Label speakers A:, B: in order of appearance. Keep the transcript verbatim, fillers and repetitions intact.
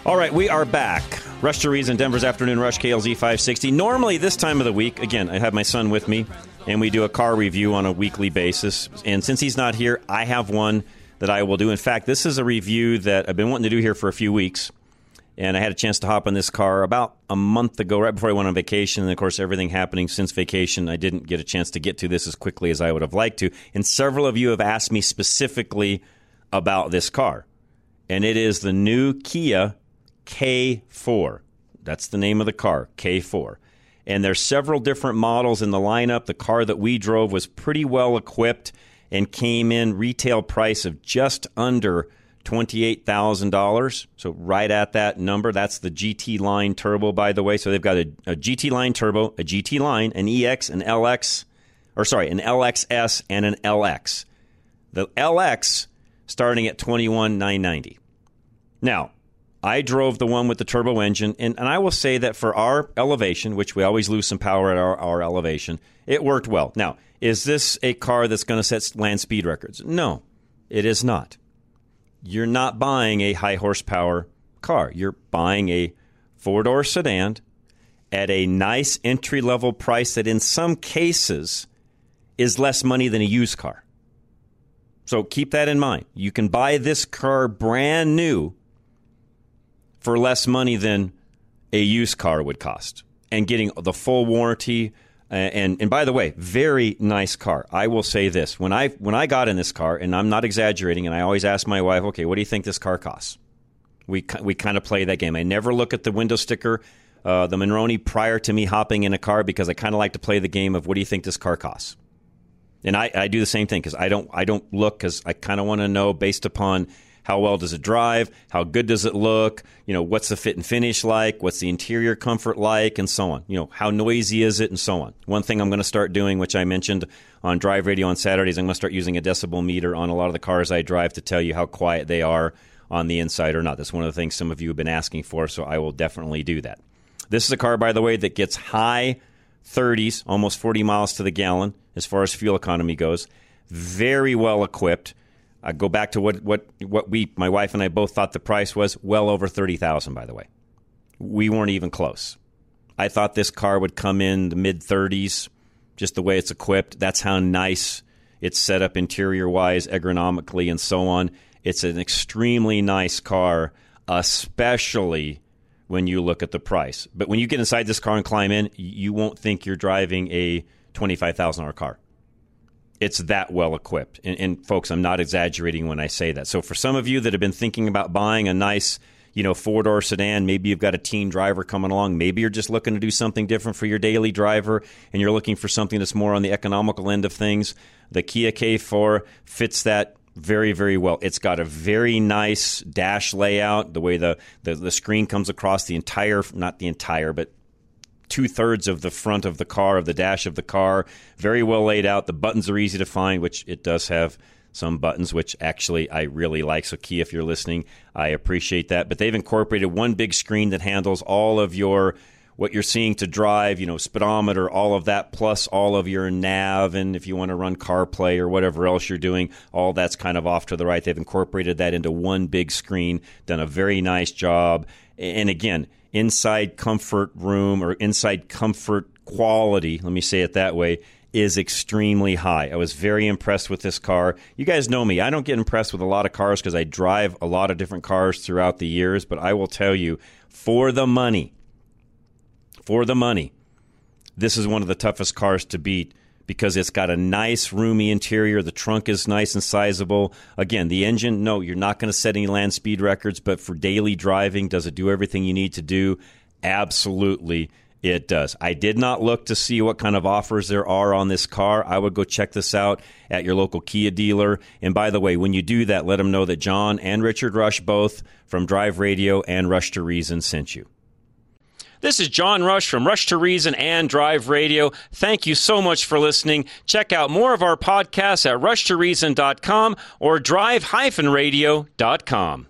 A: All right, we are back. Rush to Reason, Denver's Afternoon Rush, K L Z five sixty. Normally, this time of the week, again, I have my son with me, and we do a car review on a weekly basis. And since he's not here, I have one that I will do. In fact, this is a review that I've been wanting to do here for a few weeks. And I had a chance to hop in this car about a month ago, right before I went on vacation. And, of course, everything happening since vacation, I didn't get a chance to get to this as quickly as I would have liked to. And several of you have asked me specifically about this car. And it is the new Kia K four. That's the name of the car, K four. And there's several different models in the lineup. The car that we drove was pretty well equipped and came in retail price of just under twenty-eight thousand dollars. So right at that number. That's the G T Line Turbo, by the way. So they've got a, a G T Line Turbo, a G T Line, an E X, an L X, or sorry, an L X S and an L X. The L X starting at twenty-one thousand nine hundred ninety dollars. Now, I drove the one with the turbo engine, and, and I will say that for our elevation, which we always lose some power at our, our elevation, it worked well. Now, is this a car that's going to set land speed records? No, it is not. You're not buying a high horsepower car. You're buying a four-door sedan at a nice entry-level price that in some cases is less money than a used car. So keep that in mind. You can buy this car brand new for less money than a used car would cost, and getting the full warranty. Uh, and and by the way, very nice car. I will say this: when I when I got in this car, and I'm not exaggerating, and I always ask my wife, "Okay, what do you think this car costs?" We we kind of play that game. I never look at the window sticker, uh, the Monroney, prior to me hopping in a car, because I kind of like to play the game of what do you think this car costs. And I, I do the same thing because I don't I don't look because I kind of want to know based upon how well does it drive, how good does it look, you know, what's the fit and finish like, what's the interior comfort like, and so on. You know, how noisy is it, and so on. One thing I'm going to start doing, which I mentioned on Drive Radio on Saturdays, I'm going to start using a decibel meter on a lot of the cars I drive to tell you how quiet they are on the inside or not. That's one of the things some of you have been asking for, so I will definitely do that. This is a car, by the way, that gets high thirties, almost forty miles to the gallon as far as fuel economy goes. Very well equipped. I go back to what, what, what we, my wife and I both thought the price was, well over thirty thousand dollars, by the way. We weren't even close. I thought this car would come in the mid-thirties, just the way it's equipped. That's how nice it's set up interior-wise, ergonomically, and so on. It's an extremely nice car, especially when you look at the price. But when you get inside this car and climb in, you won't think you're driving a twenty-five thousand dollars car. It's that well equipped. And, and folks, I'm not exaggerating when I say that. So for some of you that have been thinking about buying a nice, you know, four-door sedan, maybe you've got a teen driver coming along, maybe you're just looking to do something different for your daily driver, and you're looking for something that's more on the economical end of things, the Kia K four fits that very, very well. It's got a very nice dash layout, the way the, the, the screen comes across the entire, not the entire, but two-thirds of the front of the car, of the dash of the car. Very well laid out. The buttons are easy to find, which it does have some buttons, which actually I really like. So, Kia, if you're listening, I appreciate that. But they've incorporated one big screen that handles all of your, what you're seeing to drive, you know, speedometer, all of that, plus all of your nav, and if you want to run CarPlay or whatever else you're doing, all that's kind of off to the right. They've incorporated that into one big screen, done a very nice job. And again, inside comfort room or inside comfort quality, let me say it that way, is extremely high. I was very impressed with this car. You guys know me. I don't get impressed with a lot of cars because I drive a lot of different cars throughout the years, but I will tell you, for the money, for the money, this is one of the toughest cars to beat because it's got a nice, roomy interior. The trunk is nice and sizable. Again, the engine, no, you're not going to set any land speed records, but for daily driving, does it do everything you need to do? Absolutely, it does. I did not look to see what kind of offers there are on this car. I would go check this out at your local Kia dealer. And by the way, when you do that, let them know that John and Richard Rush, both from Drive Radio and Rush to Reason, sent you. This is John Rush from Rush to Reason and Drive Radio. Thank you so much for listening. Check out more of our podcasts at rush to reason dot com or drive radio dot com.